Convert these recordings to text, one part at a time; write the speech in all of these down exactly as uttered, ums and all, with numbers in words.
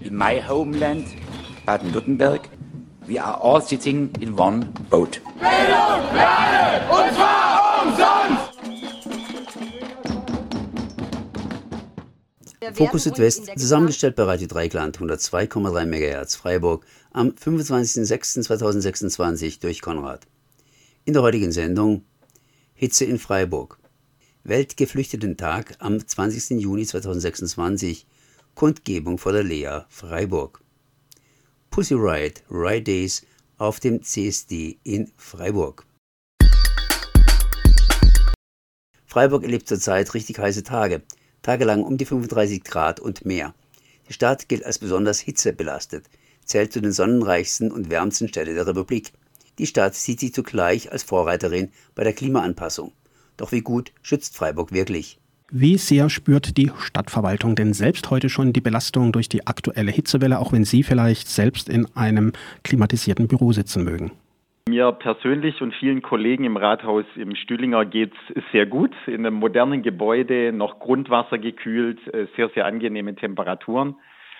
in my homeland, Baden-Württemberg, we are all sitting in one boat. Bildung für alle, und zwar umsonst! Fokus Südwest, zusammengestellt bei Radio Dreikland, hundertzwei Komma drei Megahertz, Freiburg, am fünfundzwanzigsten sechsten zweitausendsechsundzwanzig durch Konrad. In der heutigen Sendung Hitze in Freiburg. Weltgeflüchtetentag am zwanzigsten Juni zweitausendsechsundzwanzig, Kundgebung vor der Lea Freiburg. Pussy Riot, Riot Days auf dem C S D in Freiburg. Freiburg erlebt zurzeit richtig heiße Tage, tagelang um die fünfunddreißig Grad und mehr. Die Stadt gilt als besonders hitzebelastet, zählt zu den sonnenreichsten und wärmsten Städten der Republik. Die Stadt sieht sich zugleich als Vorreiterin bei der Klimaanpassung. Doch wie gut schützt Freiburg wirklich? Wie sehr spürt die Stadtverwaltung denn selbst heute schon die Belastung durch die aktuelle Hitzewelle, auch wenn Sie vielleicht selbst in einem klimatisierten Büro sitzen mögen? Mir persönlich und vielen Kollegen im Rathaus im Stühlinger geht es sehr gut. In einem modernen Gebäude, noch Grundwasser gekühlt, sehr, sehr angenehme Temperaturen.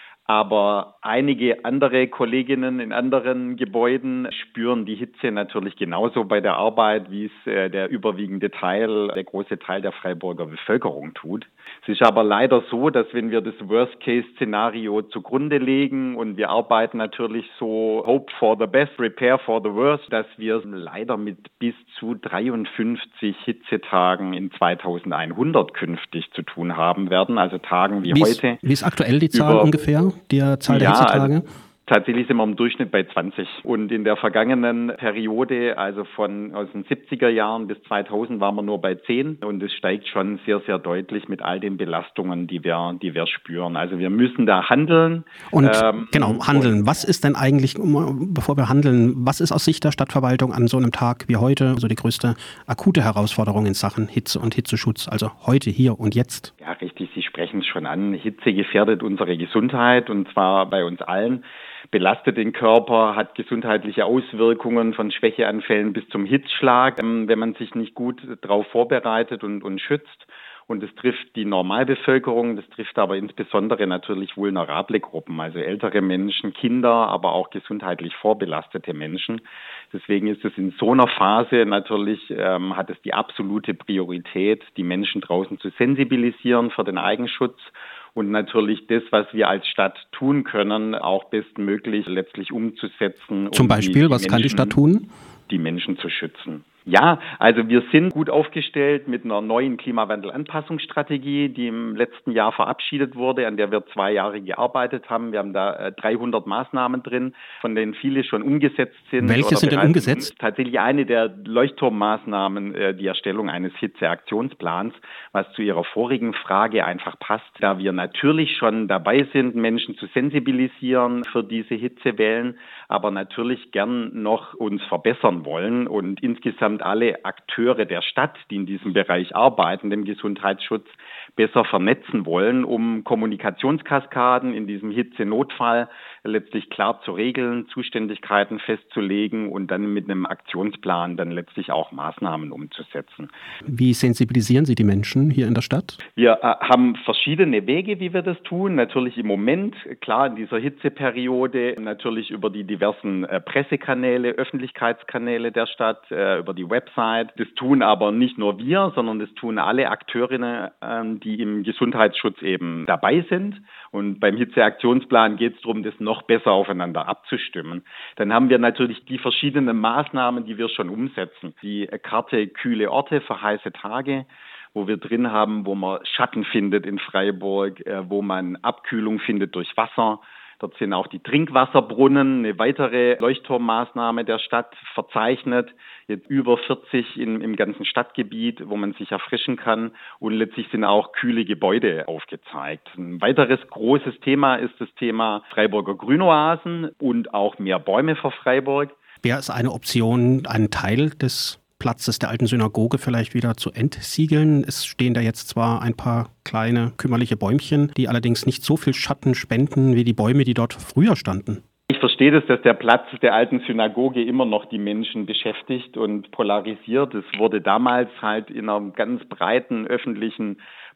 Aber einige andere Kolleginnen in anderen Gebäuden spüren die Hitze natürlich genauso bei der Arbeit, wie es äh, der überwiegende Teil, der große Teil der Freiburger Bevölkerung tut. Es ist aber leider so, dass wenn wir das Worst-Case-Szenario zugrunde legen und wir arbeiten natürlich so Hope for the best, Prepare for the worst, dass wir leider mit bis zu dreiundfünfzig Hitzetagen in zweitausendeinhundert künftig zu tun haben werden, also Tagen wie, wie heute. Ist, wie ist aktuell die Zahl über, ungefähr? Die Zahl der ja, Hitzetage? Also tatsächlich sind wir im Durchschnitt bei zwanzig. Und in der vergangenen Periode, also von aus den siebziger Jahren bis zweitausend, waren wir nur bei zehn. Und es steigt schon sehr, sehr deutlich mit all den Belastungen, die wir, die wir spüren. Also wir müssen da handeln. Und ähm, genau, handeln. Was ist denn eigentlich, bevor wir handeln, was ist aus Sicht der Stadtverwaltung an so einem Tag wie heute so die größte akute Herausforderung in Sachen Hitze und Hitzeschutz? Also heute, hier und jetzt? Ja, richtig. Sie sprechen es schon an. Hitze gefährdet unsere Gesundheit, und zwar bei uns allen. Belastet den Körper, hat gesundheitliche Auswirkungen von Schwächeanfällen bis zum Hitzschlag, wenn man sich nicht gut darauf vorbereitet und, und schützt. Und es trifft die Normalbevölkerung, das trifft aber insbesondere natürlich vulnerable Gruppen, also ältere Menschen, Kinder, aber auch gesundheitlich vorbelastete Menschen. Deswegen ist es in so einer Phase natürlich, ähm, hat es die absolute Priorität, die Menschen draußen zu sensibilisieren für den Eigenschutz und natürlich das, was wir als Stadt tun können, auch bestmöglich letztlich umzusetzen. Zum um Beispiel, die, die was Menschen, kann die Stadt tun? Die Menschen zu schützen. Ja, also wir sind gut aufgestellt mit einer neuen Klimawandel-Anpassungsstrategie, die im letzten Jahr verabschiedet wurde, an der wir zwei Jahre gearbeitet haben. Wir haben da dreihundert Maßnahmen drin, von denen viele schon umgesetzt sind. Welche sind denn umgesetzt? Tatsächlich eine der Leuchtturmmaßnahmen, die Erstellung eines Hitzeaktionsplans, was zu Ihrer vorigen Frage einfach passt, da wir natürlich schon dabei sind, Menschen zu sensibilisieren für diese Hitzewellen, aber natürlich gern noch uns verbessern wollen und insgesamt alle Akteure der Stadt, die in diesem Bereich arbeiten, dem Gesundheitsschutz, besser vernetzen wollen, um Kommunikationskaskaden in diesem Hitzenotfall letztlich klar zu regeln, Zuständigkeiten festzulegen und dann mit einem Aktionsplan dann letztlich auch Maßnahmen umzusetzen. Wie sensibilisieren Sie die Menschen hier in der Stadt? Wir äh, haben verschiedene Wege, wie wir das tun. Natürlich im Moment, klar in dieser Hitzeperiode, natürlich über die diversen äh, Pressekanäle, Öffentlichkeitskanäle der Stadt, äh, über die Website. Das tun aber nicht nur wir, sondern das tun alle Akteurinnen, ähm, die im Gesundheitsschutz eben dabei sind. Und beim Hitzeaktionsplan geht es darum, das noch besser aufeinander abzustimmen. Dann haben wir natürlich die verschiedenen Maßnahmen, die wir schon umsetzen. Die Karte Kühle Orte für heiße Tage, wo wir drin haben, wo man Schatten findet in Freiburg, äh, wo man Abkühlung findet durch Wasser. Dort sind auch die Trinkwasserbrunnen, eine weitere Leuchtturmmaßnahme der Stadt verzeichnet. Jetzt über vierzig in, im ganzen Stadtgebiet, wo man sich erfrischen kann. Und letztlich sind auch kühle Gebäude aufgezeigt. Ein weiteres großes Thema ist das Thema Freiburger Grünoasen und auch mehr Bäume für Freiburg. Wäre es eine Option, einen Teil des Platzes der alten Synagoge vielleicht wieder zu entsiegeln? Es stehen da jetzt zwar ein paar kleine kümmerliche Bäumchen, die allerdings nicht so viel Schatten spenden wie die Bäume, die dort früher standen. Ich verstehe das, dass der Platz der alten Synagoge immer noch die Menschen beschäftigt und polarisiert. Es wurde damals halt in einer ganz breiten öffentlichen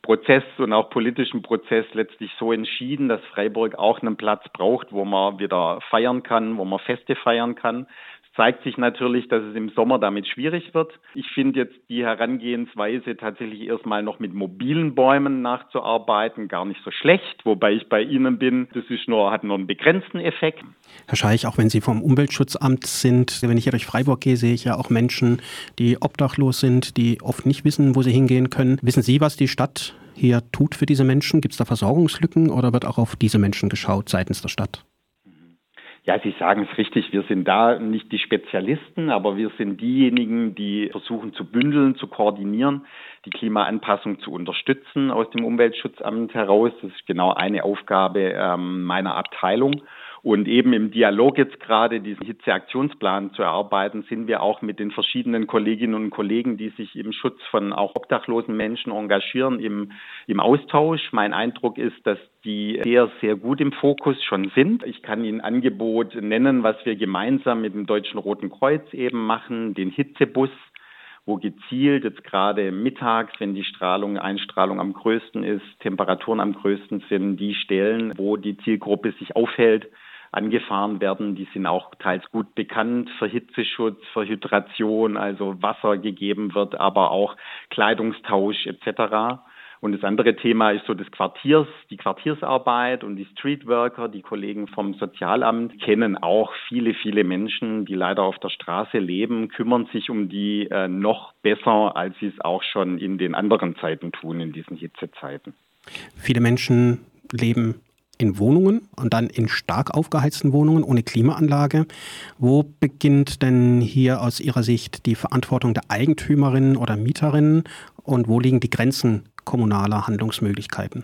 Prozess und auch politischen Prozess letztlich so entschieden, dass Freiburg auch einen Platz braucht, wo man wieder feiern kann, wo man Feste feiern kann. Es zeigt sich natürlich, dass es im Sommer damit schwierig wird. Ich finde jetzt die Herangehensweise, tatsächlich erstmal noch mit mobilen Bäumen nachzuarbeiten, gar nicht so schlecht, wobei ich bei Ihnen bin. Das ist nur, hat nur einen begrenzten Effekt. Herr Scheich, auch wenn Sie vom Umweltschutzamt sind, wenn ich hier durch Freiburg gehe, sehe ich ja auch Menschen, die obdachlos sind, die oft nicht wissen, wo sie hingehen können. Wissen Sie, was die Stadt hier tut für diese Menschen? Gibt es da Versorgungslücken oder wird auch auf diese Menschen geschaut seitens der Stadt? Ja, Sie sagen es richtig, wir sind da nicht die Spezialisten, aber wir sind diejenigen, die versuchen zu bündeln, zu koordinieren, die Klimaanpassung zu unterstützen aus dem Umweltschutzamt heraus. Das ist genau eine Aufgabe ähm, meiner Abteilung. Und eben im Dialog jetzt gerade diesen Hitzeaktionsplan zu erarbeiten, sind wir auch mit den verschiedenen Kolleginnen und Kollegen, die sich im Schutz von auch obdachlosen Menschen engagieren, im, im Austausch. Mein Eindruck ist, dass die sehr, sehr gut im Fokus schon sind. Ich kann Ihnen ein Angebot nennen, was wir gemeinsam mit dem Deutschen Roten Kreuz eben machen, den Hitzebus, wo gezielt jetzt gerade mittags, wenn die Strahlung, Einstrahlung am größten ist, Temperaturen am größten sind, die Stellen, wo die Zielgruppe sich aufhält, angefahren werden. Die sind auch teils gut bekannt für Hitzeschutz, für Hydration, also Wasser gegeben wird, aber auch Kleidungstausch et cetera. Und das andere Thema ist so das Quartiers, die Quartiersarbeit und die Streetworker. Die Kollegen vom Sozialamt kennen auch viele, viele Menschen, die leider auf der Straße leben, kümmern sich um die äh, noch besser, als sie es auch schon in den anderen Zeiten tun, in diesen Hitzezeiten. Viele Menschen leben in Wohnungen und dann in stark aufgeheizten Wohnungen ohne Klimaanlage. Wo beginnt denn hier aus Ihrer Sicht die Verantwortung der Eigentümerinnen oder Mieterinnen und wo liegen die Grenzen kommunaler Handlungsmöglichkeiten?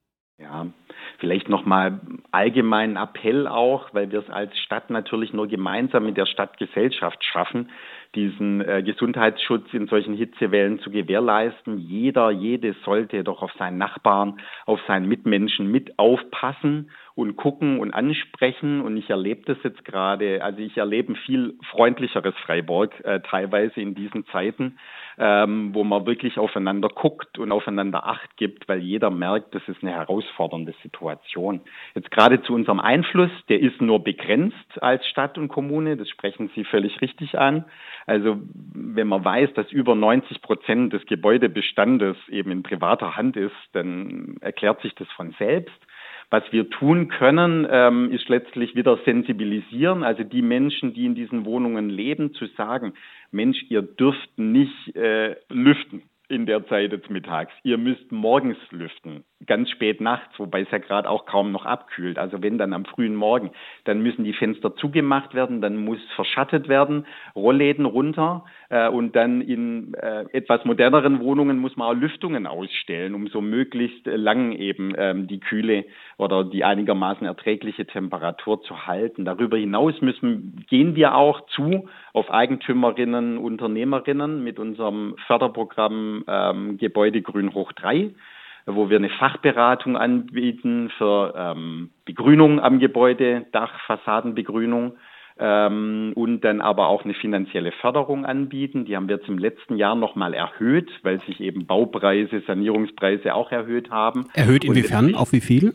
Ja, vielleicht nochmal allgemeinen Appell auch, weil wir es als Stadt natürlich nur gemeinsam mit der Stadtgesellschaft schaffen, diesen äh, Gesundheitsschutz in solchen Hitzewellen zu gewährleisten. Jeder, jede sollte doch auf seinen Nachbarn, auf seinen Mitmenschen mit aufpassen und gucken und ansprechen. Und ich erlebe das jetzt gerade, also ich erlebe ein viel freundlicheres Freiburg äh, teilweise in diesen Zeiten, ähm, wo man wirklich aufeinander guckt und aufeinander Acht gibt, weil jeder merkt, das ist eine herausfordernde Situation. Jetzt gerade zu unserem Einfluss, der ist nur begrenzt als Stadt und Kommune, das sprechen Sie völlig richtig an. Also wenn man weiß, dass über neunzig Prozent des Gebäudebestandes eben in privater Hand ist, dann erklärt sich das von selbst. Was wir tun können, ähm, ist letztlich wieder sensibilisieren, also die Menschen, die in diesen Wohnungen leben, zu sagen, Mensch, ihr dürft nicht äh, lüften in der Zeit des Mittags. Ihr müsst morgens lüften, ganz spät nachts, wobei es ja gerade auch kaum noch abkühlt. Also wenn dann am frühen Morgen, dann müssen die Fenster zugemacht werden, dann muss verschattet werden, Rollläden runter äh, und dann in äh, etwas moderneren Wohnungen muss man auch Lüftungen ausstellen, um so möglichst lang eben ähm, die kühle oder die einigermaßen erträgliche Temperatur zu halten. Darüber hinaus müssen, gehen wir auch zu auf Eigentümerinnen, Unternehmerinnen mit unserem Förderprogramm ähm, Gebäude Grün hoch drei, wo wir eine Fachberatung anbieten für ähm, Begrünung am Gebäude, Dach, Fassadenbegrünung ähm, und dann aber auch eine finanzielle Förderung anbieten. Die haben wir jetzt im letzten Jahr nochmal erhöht, weil sich eben Baupreise, Sanierungspreise auch erhöht haben. Erhöht inwiefern? Auf wie viel?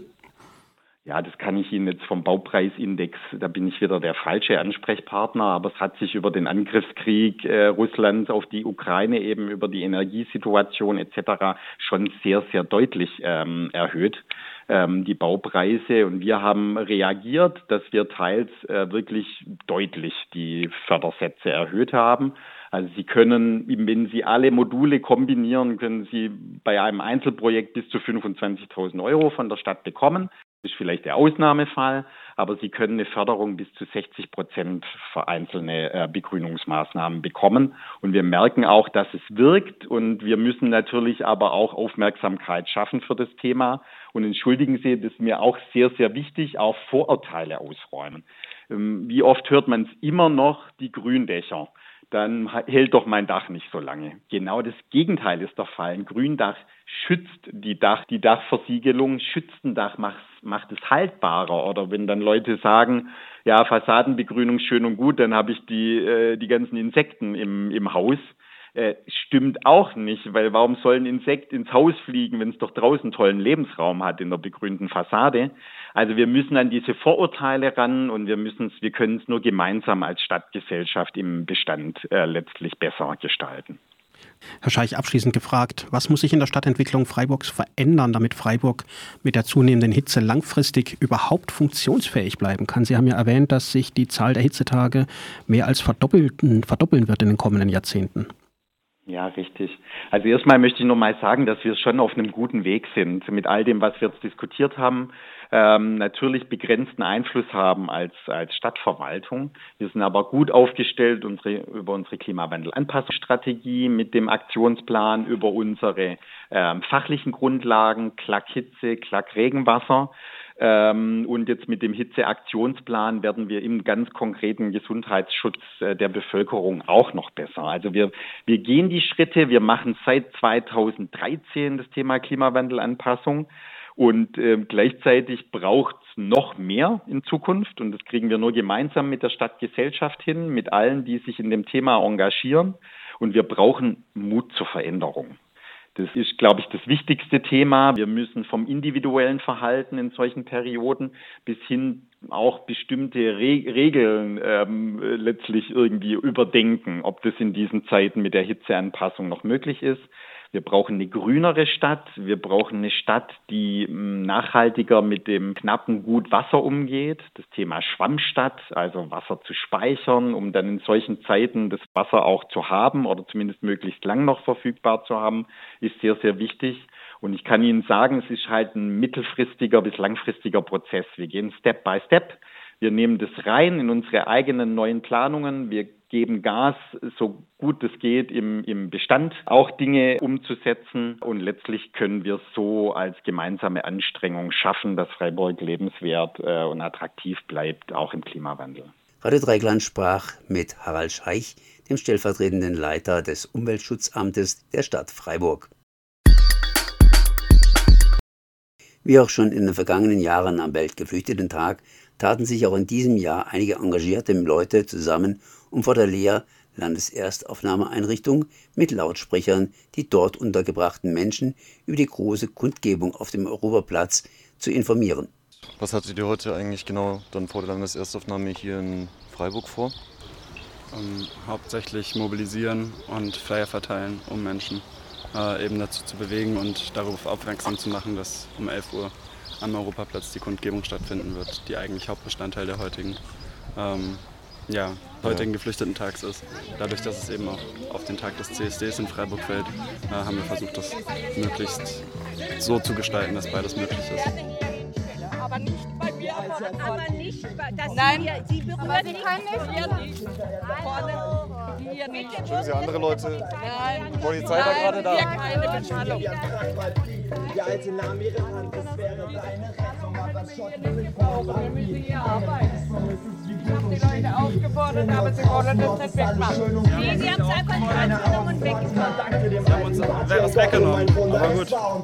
Ja, das kann ich Ihnen jetzt vom Baupreisindex, da bin ich wieder der falsche Ansprechpartner, aber es hat sich über den Angriffskrieg äh, Russlands auf die Ukraine, eben über die Energiesituation et cetera schon sehr, sehr deutlich ähm, erhöht, ähm, die Baupreise. Und wir haben reagiert, dass wir teils äh, wirklich deutlich die Fördersätze erhöht haben. Also Sie können, wenn Sie alle Module kombinieren, können Sie bei einem Einzelprojekt bis zu fünfundzwanzigtausend Euro von der Stadt bekommen. Das ist vielleicht der Ausnahmefall, aber Sie können eine Förderung bis zu sechzig Prozent für einzelne äh, Begrünungsmaßnahmen bekommen. Und wir merken auch, dass es wirkt. Und wir müssen natürlich aber auch Aufmerksamkeit schaffen für das Thema. Und entschuldigen Sie, das ist mir auch sehr, sehr wichtig, auch Vorurteile ausräumen. Ähm, wie oft hört man es immer noch, die Gründächer? Dann hält doch mein Dach nicht so lange. Genau das Gegenteil ist der Fall. Ein Gründach schützt die Dach, die Dachversiegelung, schützt ein Dach, macht, macht es haltbarer. Oder wenn dann Leute sagen, ja, Fassadenbegrünung schön und gut, dann habe ich die, äh, die ganzen Insekten im, im Haus. äh, stimmt auch nicht, weil warum soll ein Insekt ins Haus fliegen, wenn es doch draußen tollen Lebensraum hat in der begrünten Fassade? Also wir müssen an diese Vorurteile ran und wir müssen es, wir können es nur gemeinsam als Stadtgesellschaft im Bestand äh, letztlich besser gestalten. Herr Scheich, abschließend gefragt, was muss sich in der Stadtentwicklung Freiburgs verändern, damit Freiburg mit der zunehmenden Hitze langfristig überhaupt funktionsfähig bleiben kann? Sie haben ja erwähnt, dass sich die Zahl der Hitzetage mehr als verdoppeln, verdoppeln wird in den kommenden Jahrzehnten. Ja, richtig. Also erstmal möchte ich noch mal sagen, dass wir schon auf einem guten Weg sind mit all dem, was wir jetzt diskutiert haben. Ähm, natürlich begrenzten Einfluss haben als als Stadtverwaltung. Wir sind aber gut aufgestellt unsere, über unsere Klimawandelanpassungsstrategie mit dem Aktionsplan, über unsere ähm, fachlichen Grundlagen, C L A C-Hitze, C L A C-Regenwasser. Ähm, und jetzt mit dem Hitzeaktionsplan werden wir im ganz konkreten Gesundheitsschutz äh, der Bevölkerung auch noch besser. Also wir, wir gehen die Schritte, wir machen seit zweitausenddreizehn das Thema Klimawandelanpassung. Und äh, gleichzeitig braucht es noch mehr in Zukunft. Und das kriegen wir nur gemeinsam mit der Stadtgesellschaft hin, mit allen, die sich in dem Thema engagieren. Und wir brauchen Mut zur Veränderung. Das ist, glaube ich, das wichtigste Thema. Wir müssen vom individuellen Verhalten in solchen Perioden bis hin auch bestimmte Re- Regeln ähm, letztlich irgendwie überdenken, ob das in diesen Zeiten mit der Hitzeanpassung noch möglich ist. Wir brauchen eine grünere Stadt. Wir brauchen eine Stadt, die nachhaltiger mit dem knappen Gut Wasser umgeht. Das Thema Schwammstadt, also Wasser zu speichern, um dann in solchen Zeiten das Wasser auch zu haben oder zumindest möglichst lang noch verfügbar zu haben, ist sehr, sehr wichtig. Und ich kann Ihnen sagen, es ist halt ein mittelfristiger bis langfristiger Prozess. Wir gehen Step by Step. Wir nehmen das rein in unsere eigenen neuen Planungen. Wir geben Gas, so gut es geht, im, im Bestand auch Dinge umzusetzen. Und letztlich können wir es so als gemeinsame Anstrengung schaffen, dass Freiburg lebenswert äh, und attraktiv bleibt, auch im Klimawandel. Radio Dreieckland sprach mit Harald Scheich, dem stellvertretenden Leiter des Umweltschutzamtes der Stadt Freiburg. Wie auch schon in den vergangenen Jahren am Weltgeflüchtetentag taten sich auch in diesem Jahr einige engagierte Leute zusammen, um vor der L E A Landeserstaufnahmeeinrichtung mit Lautsprechern die dort untergebrachten Menschen über die große Kundgebung auf dem Europaplatz zu informieren. Was hattet ihr heute eigentlich genau dann vor der Landeserstaufnahme hier in Freiburg vor? Um, hauptsächlich mobilisieren und Flyer verteilen, um Menschen äh, eben dazu zu bewegen und darauf aufmerksam zu machen, dass um elf Uhr am Europaplatz die Kundgebung stattfinden wird, die eigentlich Hauptbestandteil der heutigen, ähm, ja, heutigen ja. Geflüchtetentags ist. Dadurch, dass es eben auch auf den Tag des C S Ds in Freiburg fällt, äh, haben wir versucht, das möglichst so zu gestalten, dass beides möglich ist. Aber nicht, weil wir erfordern, aber nicht, dass Nein, wir, Sie berühren nicht, wir nicht. Vorne, wir nicht. Entschuldigen Sie, andere Leute? Nein. Die Polizei war gerade da. Wir keine Beschallung. Die alte Amerikaner, das wäre deine Rettung, aber schon Wir müssen hier arbeiten. Ich habe die Leute aufgefordert, aber sie wollen das nicht wegmachen. Nee, Sie haben es einfach in die Hand genommen und weggefahren. Sie haben uns das weggenommen, aber gut.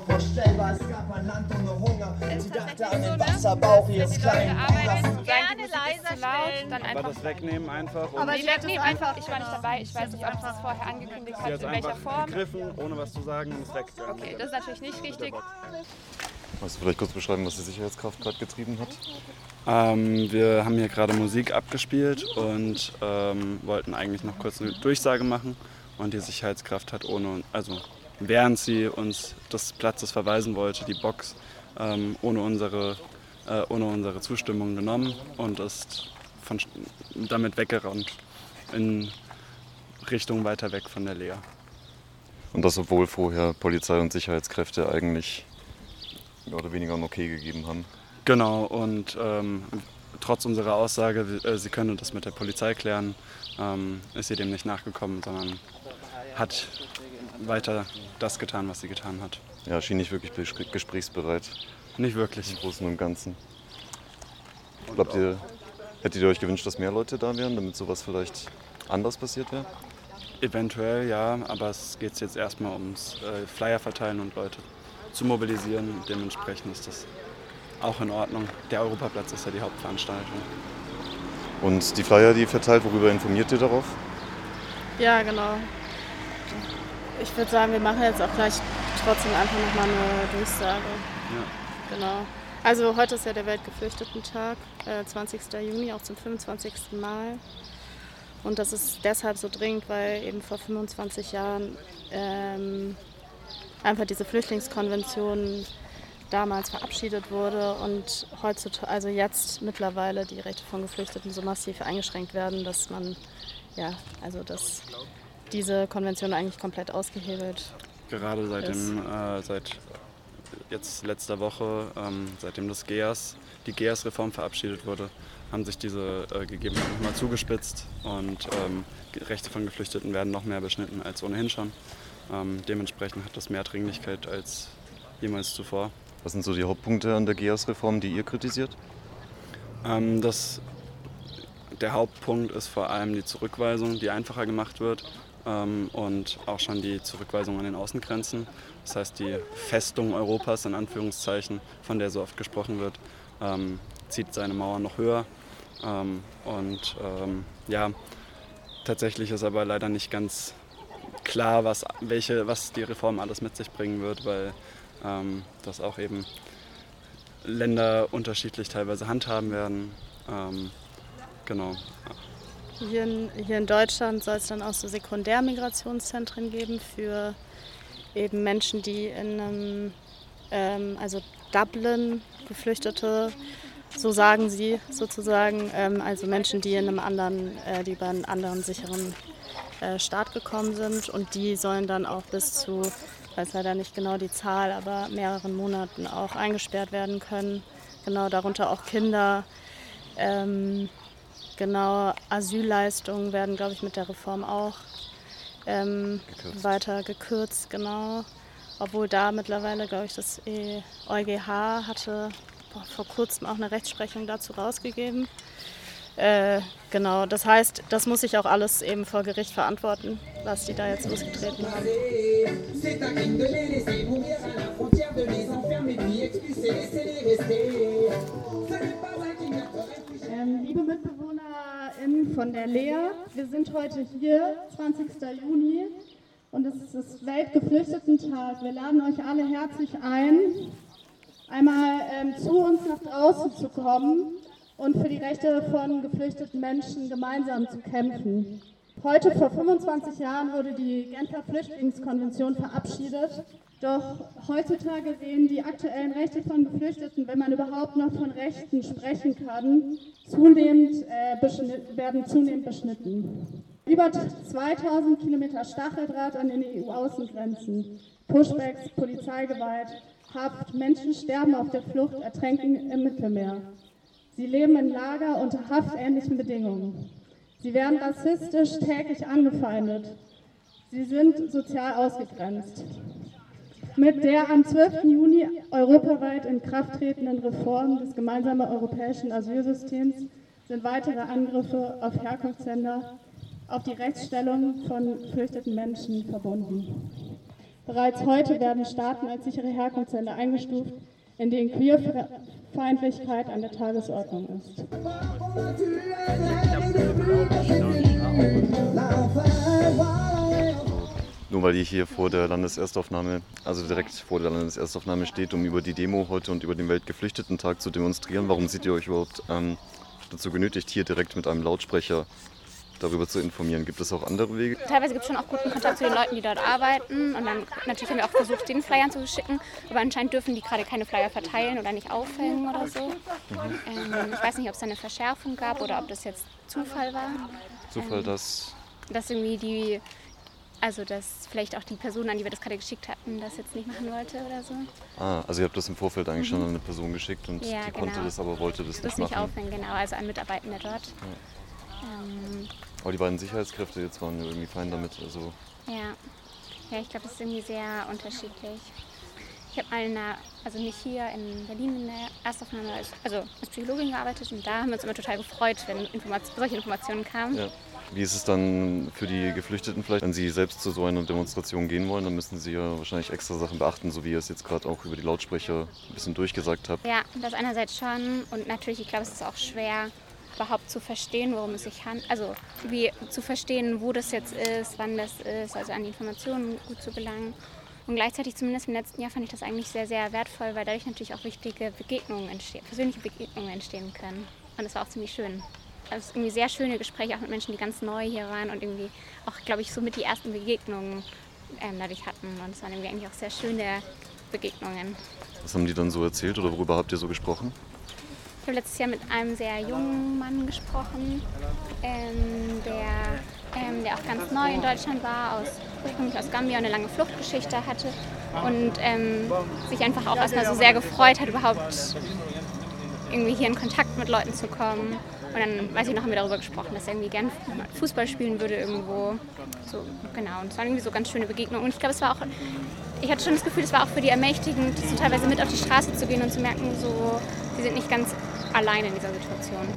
Sie dachte an den Wasserbauch, hier ist klein. Gerne leiser stellen. Dann einfach Aber das Wegnehmen einfach. aber ich wegnehmen einfach. Ich war nicht dabei. Ich weiß nicht, ob das vorher angekündigt Sie hat, hat in welcher einfach Form. gegriffen, ohne was zu sagen, und ist weggegangen. Okay, das ist natürlich nicht richtig. Kannst du vielleicht kurz beschreiben, was die Sicherheitskraft gerade getrieben hat? Ähm, wir haben hier gerade Musik abgespielt und ähm, wollten eigentlich noch kurz eine Durchsage machen. Und die Sicherheitskraft hat ohne, also während sie uns des Platzes verweisen wollte, die Box ähm, ohne, unsere, äh, ohne unsere Zustimmung genommen und ist von, damit weggerannt in Richtung weiter weg von der L E A. Und das, obwohl vorher Polizei und Sicherheitskräfte eigentlich mehr oder weniger ein Okay gegeben haben. Genau, und ähm, trotz unserer Aussage, äh, sie könne das mit der Polizei klären, ähm, ist sie dem nicht nachgekommen, sondern hat weiter das getan, was sie getan hat. Ja, schien nicht wirklich gesprächsbereit. Nicht wirklich. Im Großen und Ganzen. Glaubt ihr, hättet ihr euch gewünscht, dass mehr Leute da wären, damit sowas vielleicht anders passiert wäre? Eventuell ja, aber es geht jetzt erstmal ums äh, Flyer verteilen und Leute zu mobilisieren. Dementsprechend ist das auch in Ordnung. Der Europaplatz ist ja die Hauptveranstaltung. Und die Flyer, die ihr verteilt, worüber informiert ihr darauf? Ja, genau. Ich würde sagen, wir machen jetzt auch gleich trotzdem einfach nochmal eine Durchsage. Ja. Genau. Also heute ist ja der Weltgeflüchtetentag, äh, zwanzigster Juni, auch zum fünfundzwanzigsten Mal. Und das ist deshalb so dringend, weil eben vor fünfundzwanzig Jahren ähm, einfach diese Flüchtlingskonvention damals verabschiedet wurde und heutzutage, also jetzt mittlerweile die Rechte von Geflüchteten so massiv eingeschränkt werden, dass man, ja, also dass diese Konvention eigentlich komplett ausgehebelt Gerade seit ist. dem, äh, seit jetzt letzter Woche, ähm, seitdem das G E A S, die G E A S-Reform verabschiedet wurde, haben sich diese äh, Gegebenheiten nochmal zugespitzt und ähm, Rechte von Geflüchteten werden noch mehr beschnitten als ohnehin schon. Ähm, dementsprechend hat das mehr Dringlichkeit als jemals zuvor. Was sind so die Hauptpunkte an der G E A S-Reform, die ihr kritisiert? Ähm, das, der Hauptpunkt ist vor allem die Zurückweisung, die einfacher gemacht wird ähm, und auch schon die Zurückweisung an den Außengrenzen. Das heißt, die Festung Europas, in Anführungszeichen, von der so oft gesprochen wird, ähm, zieht seine Mauern noch höher. Ähm, und ähm, ja, tatsächlich ist aber leider nicht ganz klar, was, welche, was die Reform alles mit sich bringen wird, weil ähm, das auch eben Länder unterschiedlich teilweise handhaben werden. Ähm, genau. Hier in, hier in Deutschland soll es dann auch so Sekundärmigrationszentren geben für eben Menschen, die in einem, ähm, also Dublin, Geflüchtete, so sagen sie sozusagen, ähm, also Menschen, die in einem anderen, äh, die über einen anderen sicheren äh, Staat gekommen sind und die sollen dann auch bis zu, ich weiß leider nicht genau die Zahl, aber mehreren Monaten auch eingesperrt werden können. Genau, darunter auch Kinder. Ähm, genau, Asylleistungen werden, glaube ich, mit der Reform auch ähm, gekürzt. weiter gekürzt, genau. Obwohl da mittlerweile, glaube ich, das E U G H hatte boah, vor kurzem auch eine Rechtsprechung dazu rausgegeben. Äh, genau, das heißt, das muss ich auch alles eben vor Gericht verantworten, was die da jetzt losgetreten haben. Ähm, liebe MitbewohnerInnen von der Lea, wir sind heute hier, zwanzigster Juni, und es ist das Weltgeflüchtetentag. Wir laden euch alle herzlich ein, einmal ähm, zu uns nach draußen zu kommen und für die Rechte von geflüchteten Menschen gemeinsam zu kämpfen. Heute vor fünfundzwanzig Jahren wurde die Genfer Flüchtlingskonvention verabschiedet. Doch heutzutage sehen die aktuellen Rechte von Geflüchteten, wenn man überhaupt noch von Rechten sprechen kann, zunehmend, äh, werden zunehmend beschnitten. Über zweitausend Kilometer Stacheldraht an den E U-Außengrenzen, Pushbacks, Polizeigewalt, Haft, Menschen sterben auf der Flucht, ertränken im Mittelmeer. Sie leben in Lager unter haftähnlichen Bedingungen. Sie werden rassistisch täglich angefeindet. Sie sind sozial ausgegrenzt. Mit der am zwölften Juni europaweit in Kraft tretenden Reform des gemeinsamen europäischen Asylsystems sind weitere Angriffe auf Herkunftsländer, auf die Rechtsstellung von geflüchteten Menschen verbunden. Bereits heute werden Staaten als sichere Herkunftsländer eingestuft, in denen Queerfeindlichkeit an der Tagesordnung ist. Nur weil ihr hier vor der Landeserstaufnahme, also direkt vor der Landeserstaufnahme steht, um über die Demo heute und über den Weltgeflüchtetentag zu demonstrieren, warum seht ihr euch überhaupt ähm, dazu genötigt, hier direkt mit einem Lautsprecher darüber zu informieren? Gibt es auch andere Wege? Teilweise gibt es schon auch guten Kontakt zu den Leuten, die dort arbeiten. Und dann natürlich haben wir auch versucht, den Flyern zu schicken. Aber anscheinend dürfen die gerade keine Flyer verteilen oder nicht aufhängen oder so. Mhm. Ähm, ich weiß nicht, ob es da eine Verschärfung gab oder ob das jetzt Zufall war. Zufall, ähm, dass... Dass irgendwie die... Also, dass vielleicht auch die Person, an die wir das gerade geschickt hatten, das jetzt nicht machen wollte oder so. Ah, also ihr habt das im Vorfeld eigentlich mhm. schon an eine Person geschickt und ja, die genau. konnte das, aber wollte das, das nicht machen. Das nicht aufhängen, genau. Also an Mitarbeitende dort. Ja. Ähm, aber die beiden Sicherheitskräfte jetzt waren irgendwie fein damit. Also ja. ja, ich glaube, das ist irgendwie sehr unterschiedlich. Ich habe mal in einer, also nicht hier in Berlin in der Erstaufnahme, als, also als Psychologin gearbeitet und da haben wir uns immer total gefreut, wenn Informat- solche Informationen kamen. Ja. Wie ist es dann für die Geflüchteten vielleicht, wenn sie selbst zu so einer Demonstration gehen wollen, dann müssen sie ja wahrscheinlich extra Sachen beachten, so wie ihr es jetzt gerade auch über die Lautsprecher ein bisschen durchgesagt habt. Ja, das einerseits schon und natürlich, ich glaube, es ist auch schwer, überhaupt zu verstehen, worum es sich handelt, also wie zu verstehen, wo das jetzt ist, wann das ist, also an die Informationen gut zu gelangen. Und gleichzeitig, zumindest im letzten Jahr, fand ich das eigentlich sehr, sehr wertvoll, weil dadurch natürlich auch wichtige Begegnungen entstehen, persönliche Begegnungen entstehen können. Und das war auch ziemlich schön. Also irgendwie sehr schöne Gespräche auch mit Menschen, die ganz neu hier waren und irgendwie auch, glaube ich, so mit die ersten Begegnungen ähm, dadurch hatten. Und es waren irgendwie eigentlich auch sehr schöne Begegnungen. Was haben die dann so erzählt oder worüber habt ihr so gesprochen? Ich habe letztes Jahr mit einem sehr jungen Mann gesprochen, ähm, der, ähm, der auch ganz neu in Deutschland war, aus, ursprünglich aus Gambia und eine lange Fluchtgeschichte hatte und ähm, sich einfach auch erstmal so sehr gefreut hat, überhaupt irgendwie hier in Kontakt mit Leuten zu kommen. Und dann, weiß ich noch, haben wir darüber gesprochen, dass er irgendwie gern Fußball spielen würde irgendwo. So, genau, und es waren irgendwie so ganz schöne Begegnungen. Und ich glaube, es war auch, ich hatte schon das Gefühl, es war auch für die ermächtigend, so teilweise mit auf die Straße zu gehen und zu merken, so, sie sind nicht ganz alleine in dieser Situation.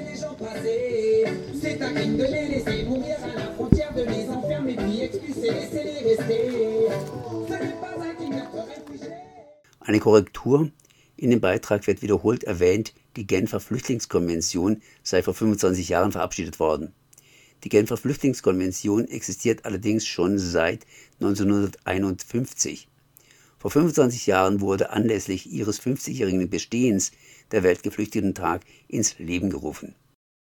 Eine Korrektur. In dem Beitrag wird wiederholt erwähnt, die Genfer Flüchtlingskonvention sei vor fünfundzwanzig Jahren verabschiedet worden. Die Genfer Flüchtlingskonvention existiert allerdings schon seit neunzehnhunderteinundfünfzig. Vor fünfundzwanzig Jahren wurde anlässlich ihres fünfzigjährigen Bestehens der Weltgeflüchtetentag ins Leben gerufen.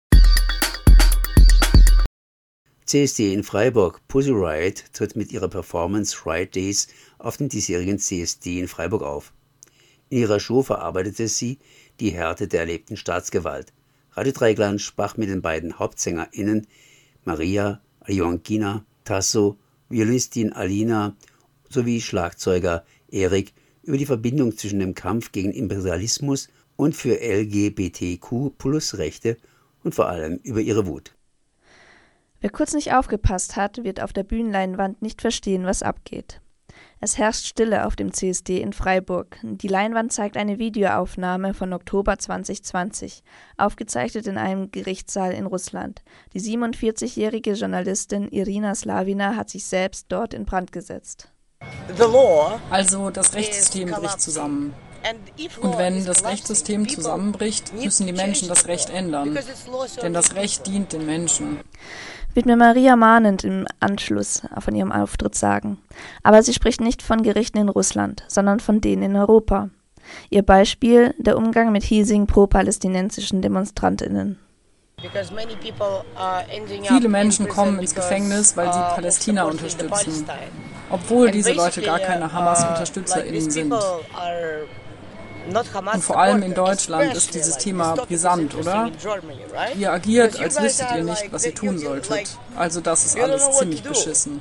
C S D in Freiburg. Pussy Riot tritt mit ihrer Performance Riot Days auf dem diesjährigen C S D in Freiburg auf. In ihrer Show verarbeitete sie die Härte der erlebten Staatsgewalt. Radio Dreieckland sprach mit den beiden HauptsängerInnen Maria, Joankina, Tasso, Violinistin Alina sowie Schlagzeuger Erik über die Verbindung zwischen dem Kampf gegen Imperialismus und für L G B T Q Plus Rechte und vor allem über ihre Wut. Wer kurz nicht aufgepasst hat, wird auf der Bühnenleinwand nicht verstehen, was abgeht. Es herrscht Stille auf dem C S D in Freiburg. Die Leinwand zeigt eine Videoaufnahme von Oktober zwanzig zwanzig, aufgezeichnet in einem Gerichtssaal in Russland. Die siebenundvierzigjährige Journalistin Irina Slavina hat sich selbst dort in Brand gesetzt. Also das Rechtssystem bricht zusammen. Und wenn das Rechtssystem zusammenbricht, müssen die Menschen das Recht ändern. Denn das Recht dient den Menschen. Wird mir Maria mahnend im Anschluss von ihrem Auftritt sagen. Aber sie spricht nicht von Gerichten in Russland, sondern von denen in Europa. Ihr Beispiel, der Umgang mit hiesigen pro-palästinensischen DemonstrantInnen. Viele Menschen kommen ins Gefängnis, weil sie Palästina unterstützen, obwohl diese Leute gar keine Hamas-UnterstützerInnen sind. Und vor allem in Deutschland ist dieses Thema brisant, oder? Ihr agiert, als wüsstet ihr nicht, was ihr tun solltet. Also das ist alles ziemlich beschissen.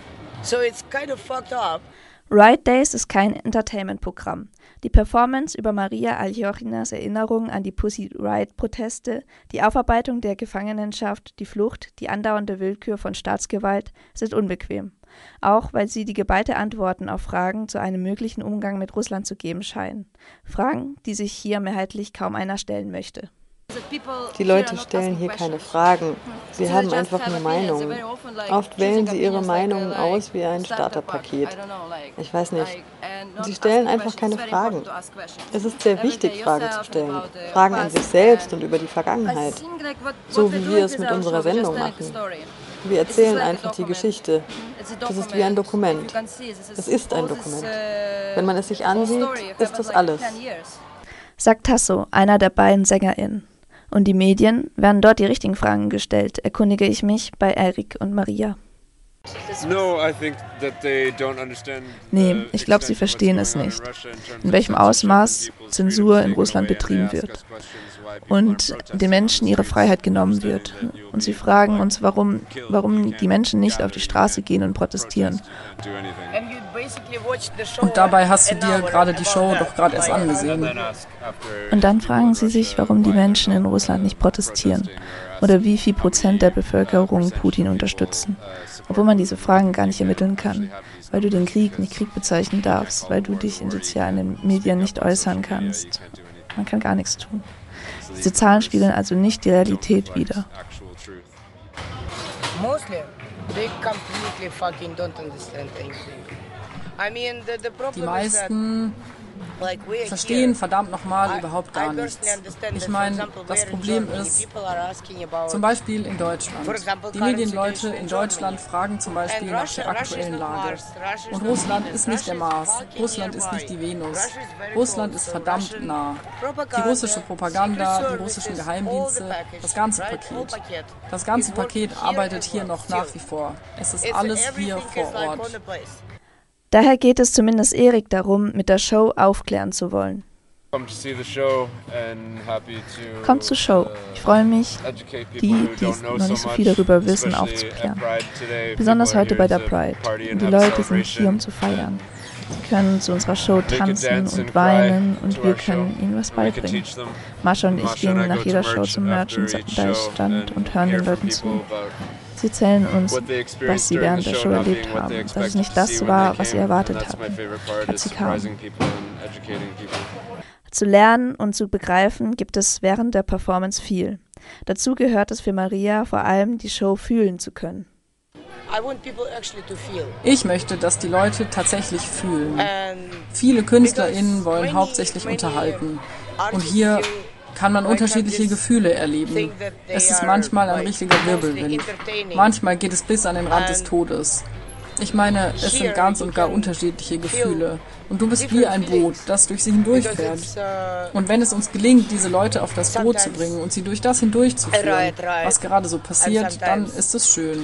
Riot Days ist kein Entertainment-Programm. Die Performance über Maria Aljochinas Erinnerung an die Pussy Riot-Proteste, die Aufarbeitung der Gefangenenschaft, die Flucht, die andauernde Willkür von Staatsgewalt sind unbequem. Auch weil sie die geballte Antworten auf Fragen zu einem möglichen Umgang mit Russland zu geben scheinen. Fragen, die sich hier mehrheitlich kaum einer stellen möchte. Die Leute stellen hier keine Fragen. Sie haben einfach nur Meinungen. Oft wählen sie ihre Meinungen aus wie ein Starterpaket. Ich weiß nicht. Sie stellen einfach keine Fragen. Es ist sehr wichtig, Fragen zu stellen. Fragen an sich selbst und über die Vergangenheit. So wie wir es mit unserer Sendung machen. Wir erzählen einfach die Geschichte. Das ist wie ein Dokument. Es ist ein Dokument. Wenn man es sich ansieht, ist das alles. Sagt Tasso, einer der beiden SängerInnen. Und die Medien? Werden dort die richtigen Fragen gestellt, erkundige ich mich bei Erik und Maria. Nee, ich glaube, sie verstehen es nicht, in welchem Ausmaß Zensur in Russland betrieben wird und den Menschen ihre Freiheit genommen wird. Und sie fragen uns, warum, warum die Menschen nicht auf die Straße gehen und protestieren. Und dabei hast du dir gerade die Show doch gerade erst angesehen. Und dann fragen sie sich, warum die Menschen in Russland nicht protestieren oder wie viel Prozent der Bevölkerung Putin unterstützen. Obwohl man diese Fragen gar nicht ermitteln kann, weil du den Krieg nicht Krieg bezeichnen darfst, weil du dich in sozialen Medien nicht äußern kannst. Man kann gar nichts tun. Diese Zahlen spiegeln also nicht die Realität wider. Die meisten verstehen verdammt nochmal überhaupt gar nichts. Ich meine, das Problem ist, zum Beispiel in Deutschland. Die Medienleute in Deutschland fragen zum Beispiel nach der aktuellen Lage. Und Russland ist nicht der Mars, Russland ist nicht die Venus. Russland ist verdammt nah. Die russische Propaganda, die russischen Geheimdienste, das ganze Paket. Das ganze Paket arbeitet hier noch nach wie vor. Es ist alles hier vor Ort. Daher geht es zumindest Erik darum, mit der Show aufklären zu wollen. Kommt zur Show. Ich freue mich, die, die noch nicht so viel darüber wissen, aufzuklären. Besonders heute bei der Pride. Und die Leute sind hier, um zu feiern. Sie können zu unserer Show tanzen und weinen und wir können ihnen was beibringen. Mascha und ich gehen nach jeder Show zum Merchandise-Stand und hören den Leuten zu. Sie erzählen uns, was sie während der Show erlebt haben, dass es nicht das war, was sie erwartet hatten, als sie kamen. Zu lernen und zu begreifen gibt es während der Performance viel. Dazu gehört es für Maria vor allem, die Show fühlen zu können. Ich möchte, dass die Leute tatsächlich fühlen. Viele KünstlerInnen wollen hauptsächlich unterhalten. Und hier kann man unterschiedliche Gefühle erleben. Es ist manchmal ein richtiger Wirbelwind. Manchmal geht es bis an den Rand des Todes. Ich meine, es sind ganz und gar unterschiedliche Gefühle. Und du bist wie ein Boot, das durch sie hindurchfährt. Und wenn es uns gelingt, diese Leute auf das Boot zu bringen und sie durch das hindurchzuführen, was gerade so passiert, dann ist es schön.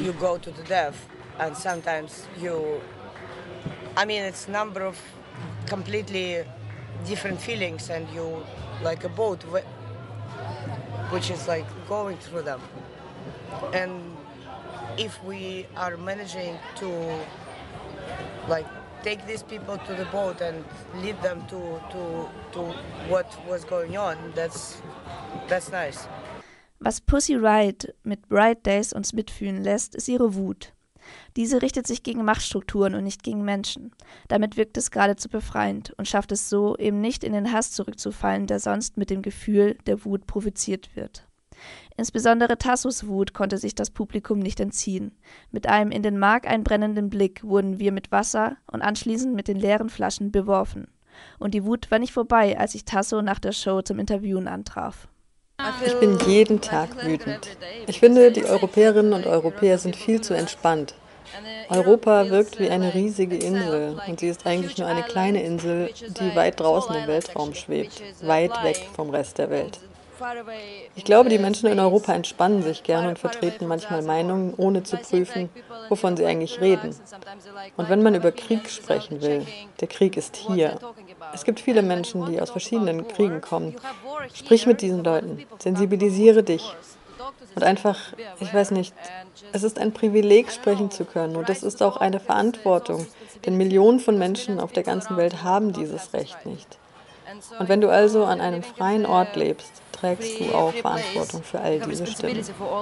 Like a boat, which is like going through them. And if we are managing to like take these people to the boat and lead them to to to what was going on, that's that's nice. Was Pussy Riot mit Bright Days uns mitfühlen lässt, ist ihre Wut. Diese richtet sich gegen Machtstrukturen und nicht gegen Menschen. Damit wirkt es geradezu befreiend und schafft es so, eben nicht in den Hass zurückzufallen, der sonst mit dem Gefühl der Wut provoziert wird. Insbesondere Tassos Wut konnte sich das Publikum nicht entziehen. Mit einem in den Mark einbrennenden Blick wurden wir mit Wasser und anschließend mit den leeren Flaschen beworfen. Und die Wut war nicht vorbei, als ich Tasso nach der Show zum Interviewen antraf. Ich bin jeden Tag wütend. Ich finde, die Europäerinnen und Europäer sind viel zu entspannt. Europa wirkt wie eine riesige Insel und sie ist eigentlich nur eine kleine Insel, die weit draußen im Weltraum schwebt, weit weg vom Rest der Welt. Ich glaube, die Menschen in Europa entspannen sich gerne und vertreten manchmal Meinungen, ohne zu prüfen, wovon sie eigentlich reden. Und wenn man über Krieg sprechen will, der Krieg ist hier. Es gibt viele Menschen, die aus verschiedenen Kriegen kommen. Sprich mit diesen Leuten, sensibilisiere dich. Und einfach, ich weiß nicht, es ist ein Privileg, sprechen zu können. Und es ist auch eine Verantwortung, denn Millionen von Menschen auf der ganzen Welt haben dieses Recht nicht. Und wenn du also an einem freien Ort lebst, trägst du auch Verantwortung für all diese Stimmen.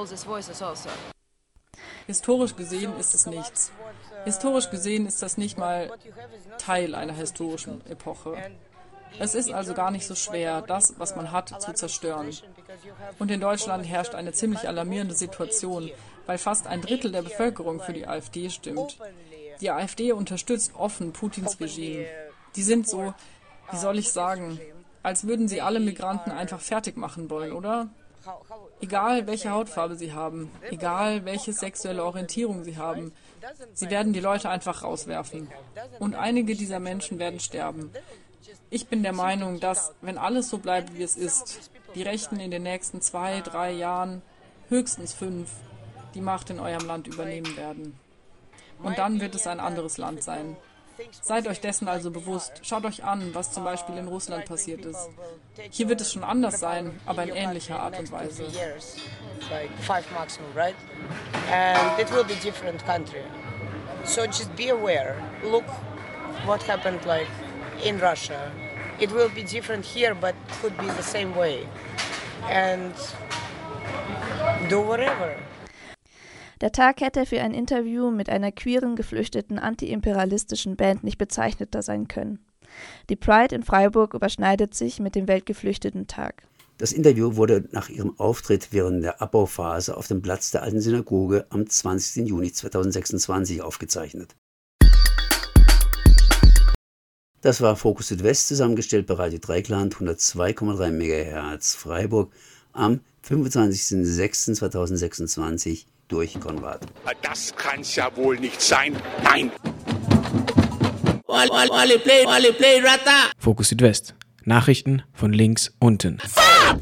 Historisch gesehen ist es nichts. Historisch gesehen ist das nicht mal Teil einer historischen Epoche. Es ist also gar nicht so schwer, das, was man hat, zu zerstören. Und in Deutschland herrscht eine ziemlich alarmierende Situation, weil fast ein Drittel der Bevölkerung für die AfD stimmt. Die AfD unterstützt offen Putins Regime. Die sind so, wie soll ich sagen, als würden sie alle Migranten einfach fertig machen wollen, oder? Egal, welche Hautfarbe sie haben, egal, welche sexuelle Orientierung sie haben, sie werden die Leute einfach rauswerfen. Und einige dieser Menschen werden sterben. Ich bin der Meinung, dass, wenn alles so bleibt, wie es ist, die Rechten in den nächsten zwei, drei Jahren, höchstens fünf, die Macht in eurem Land übernehmen werden. Und dann wird es ein anderes Land sein. Seid euch dessen also bewusst. Schaut euch an, was zum Beispiel in Russland passiert ist. Hier wird es schon anders sein, aber in ähnlicher Art und Weise. And it will be different country. So just be aware. Look what happened like in Russia. It will be different here, but could be the same way. And do whatever. Der Tag hätte für ein Interview mit einer queeren, geflüchteten, antiimperialistischen Band nicht bezeichneter sein können. Die Pride in Freiburg überschneidet sich mit dem Weltgeflüchteten-Tag. Das Interview wurde nach ihrem Auftritt während der Abbauphase auf dem Platz der Alten Synagoge am zwanzigsten Juni zweitausendsechsundzwanzig aufgezeichnet. Das war Fokus Südwest, zusammengestellt bei Radio Dreikland hundertzwei Komma drei Megahertz Freiburg am fünfundzwanzigsten sechsten zweitausendsechsundzwanzig durch Konrad. Das kann's ja wohl nicht sein. Nein! Fokus Südwest. Nachrichten von links unten.